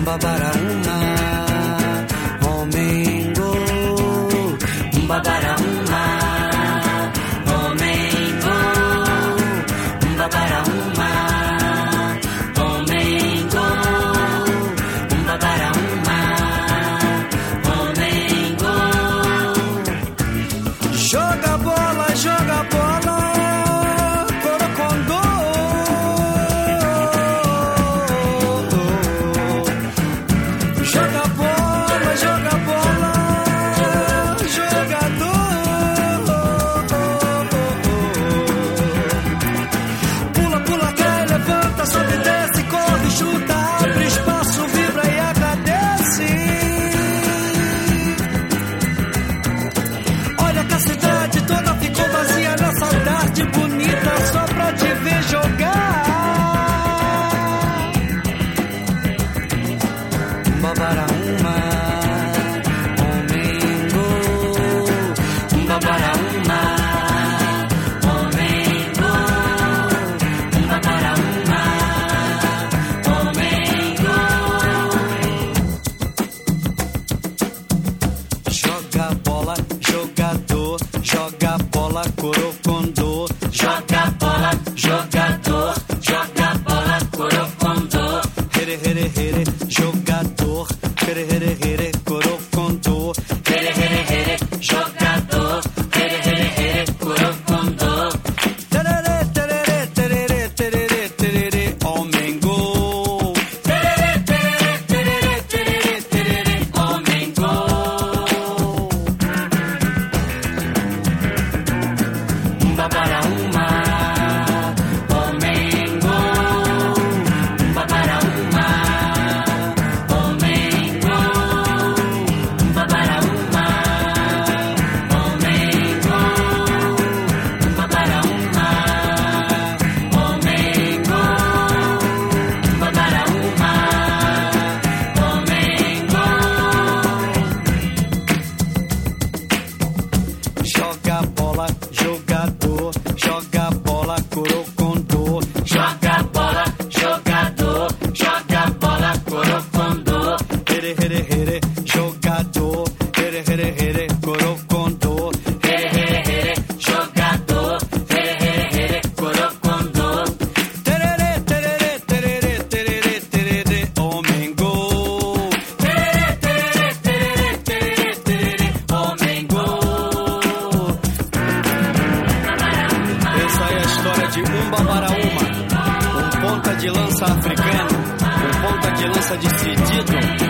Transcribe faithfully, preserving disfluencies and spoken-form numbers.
Mbabarauma, Omengo, Mbabarauma, Omengo, Mbabarauma, Omengo, Mbabarauma, Omengo. Joga bola, joga bola, Corocondô. Joga bola, joga bola, jogador. Pula, pula, cai, levanta, sobe, desce, corre, chuta, abre espaço, vibra e agradece. Olha que a cidade toda ficou vazia nessa tarde bonita só pra te ver jogar. Mbabarauma, Omengo, Mbabarauma, Omengo, Mbabarauma, Omengo. Joga bola, jogador, joga bola, Corocondô. Joga bola, jogador, joga bola, Corocondô. Here, here, here, jogador. Here, here, here, Corocondô. Here, here, here, jogador. Here, here, here, Corocondô. Tererê, tererê, tererê, tererê, tererê, Omengo. Tererê, tererê, tererê, tererê, tererê, Omengo. Mbabarauma, Omengo, Mbabarauma, Omengo, Mbabarauma, Omengo, Mbabarauma, Omengo, Mbabarauma, Omengo. Joga bola, jogador, joga bola, Corocondô. Joga bola, jogador, joga bola, Corocondô. Here, here, here, jogador. Here, here, here, Corocondô. Here, here, here, jogador. Here, here, here, Corocondô. Tererê, tererê, tererê, tererê, tererê, Omengo. Tererê, tererê, tererê, tererê, tererê, Omengo. Essa é a história de Mbabarauma, um ponta de lança africano, um ponta de lança decidido.